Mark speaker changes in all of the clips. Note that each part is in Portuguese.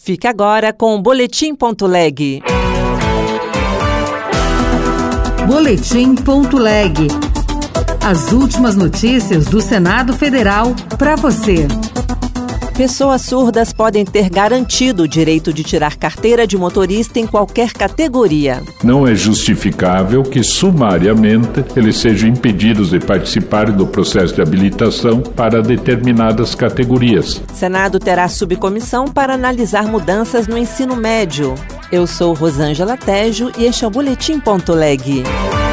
Speaker 1: Fique agora com o Boletim.leg.
Speaker 2: Boletim.leg. As últimas notícias do Senado Federal para você.
Speaker 1: Pessoas surdas podem ter garantido o direito de tirar carteira de motorista em qualquer categoria.
Speaker 3: Não é justificável que, sumariamente, eles sejam impedidos de participar do processo de habilitação para determinadas categorias.
Speaker 1: Senado terá subcomissão para analisar mudanças no ensino médio. Eu sou Rosângela Tejo e este é o Boletim.leg.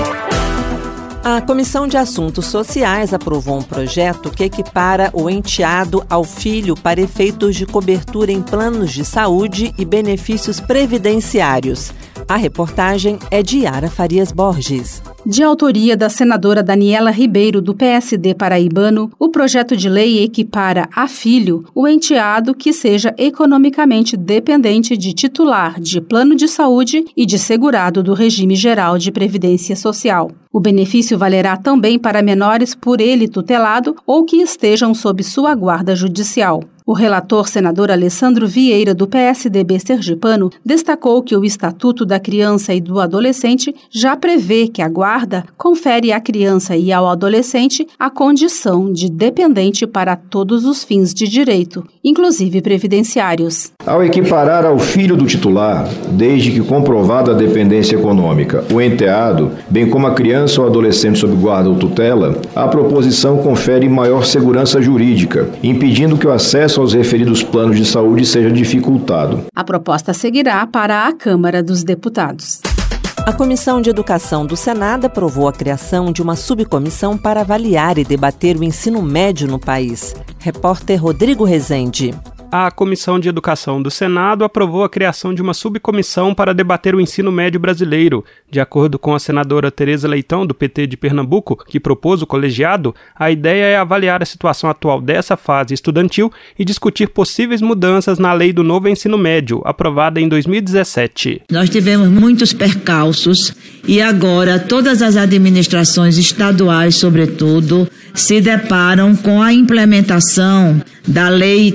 Speaker 1: A Comissão de Assuntos Sociais aprovou um projeto que equipara o enteado ao filho para efeitos de cobertura em planos de saúde e benefícios previdenciários. A reportagem é de Yara Farias Borges.
Speaker 4: De autoria da senadora Daniela Ribeiro, do PSD paraibano, o projeto de lei equipara a filho o enteado que seja economicamente dependente de titular de plano de saúde e de segurado do regime geral de previdência social. O benefício valerá também para menores por ele tutelado ou que estejam sob sua guarda judicial. O relator, senador Alessandro Vieira, do PSDB sergipano, destacou que o Estatuto da Criança e do Adolescente já prevê que a guarda confere à criança e ao adolescente a condição de dependente para todos os fins de direito, inclusive previdenciários.
Speaker 5: Ao equiparar ao filho do titular, desde que comprovada a dependência econômica, o enteado, bem como a criança ou adolescente sob guarda ou tutela, a proposição confere maior segurança jurídica, impedindo que o acesso aos referidos planos de saúde seja dificultado.
Speaker 4: A proposta seguirá para a Câmara dos Deputados.
Speaker 1: A Comissão de Educação do Senado aprovou a criação de uma subcomissão para avaliar e debater o ensino médio no país. Repórter Rodrigo Rezende.
Speaker 6: A Comissão de Educação do Senado aprovou a criação de uma subcomissão para debater o ensino médio brasileiro. De acordo com a senadora Tereza Leitão, do PT de Pernambuco, que propôs o colegiado, a ideia é avaliar a situação atual dessa fase estudantil e discutir possíveis mudanças na Lei do Novo Ensino Médio, aprovada em 2017.
Speaker 7: Nós tivemos muitos percalços e agora todas as administrações estaduais, sobretudo, se deparam com a implementação da Lei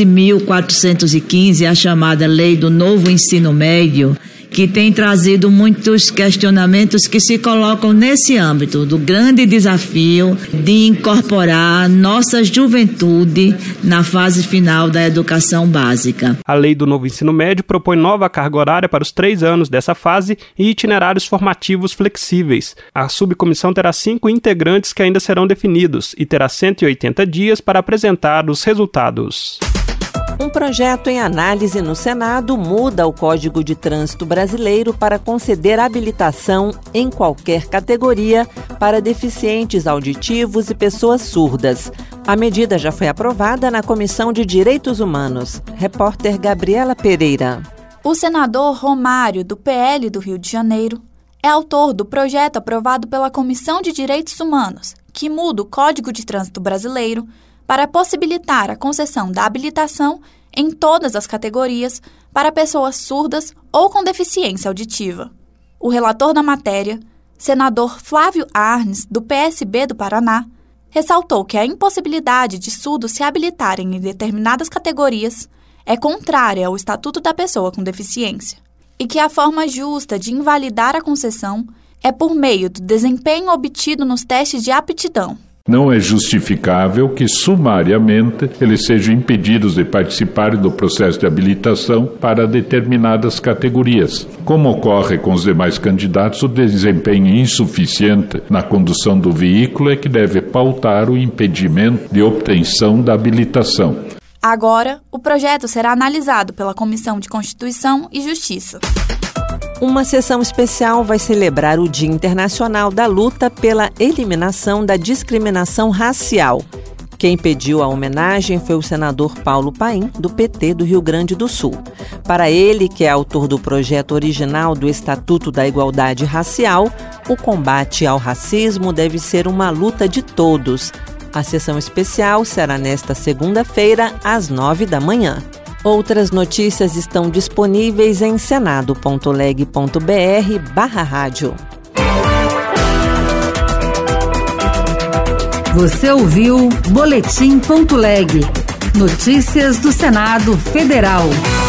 Speaker 7: 13.415, a chamada Lei do Novo Ensino Médio, que tem trazido muitos questionamentos que se colocam nesse âmbito do grande desafio de incorporar nossa juventude na fase final da educação básica.
Speaker 6: A Lei do Novo Ensino Médio propõe nova carga horária para os 3 anos dessa fase e itinerários formativos flexíveis. A subcomissão terá 5 integrantes que ainda serão definidos e terá 180 dias para apresentar os resultados.
Speaker 1: Um projeto em análise no Senado muda o Código de Trânsito Brasileiro para conceder habilitação em qualquer categoria para deficientes auditivos e pessoas surdas. A medida já foi aprovada na Comissão de Direitos Humanos. Repórter Gabriela Pereira.
Speaker 8: O senador Romário, do PL do Rio de Janeiro, é autor do projeto aprovado pela Comissão de Direitos Humanos, que muda o Código de Trânsito Brasileiro para possibilitar a concessão da habilitação em todas as categorias para pessoas surdas ou com deficiência auditiva. O relator da matéria, senador Flávio Arnes, do PSB do Paraná, ressaltou que a impossibilidade de surdos se habilitarem em determinadas categorias é contrária ao Estatuto da Pessoa com Deficiência e que a forma justa de invalidar a concessão é por meio do desempenho obtido nos testes de aptidão.
Speaker 3: Não é justificável que, sumariamente, eles sejam impedidos de participar do processo de habilitação para determinadas categorias. Como ocorre com os demais candidatos, o desempenho insuficiente na condução do veículo é que deve pautar o impedimento de obtenção da habilitação.
Speaker 8: Agora, o projeto será analisado pela Comissão de Constituição e Justiça.
Speaker 1: Uma sessão especial vai celebrar o Dia Internacional da Luta pela Eliminação da Discriminação Racial. Quem pediu a homenagem foi o senador Paulo Paim, do PT do Rio Grande do Sul. Para ele, que é autor do projeto original do Estatuto da Igualdade Racial, o combate ao racismo deve ser uma luta de todos. A sessão especial será nesta segunda-feira, às 9 da manhã. Outras notícias estão disponíveis em senado.leg.br/rádio.
Speaker 2: Você ouviu Boletim.leg. Notícias do Senado Federal.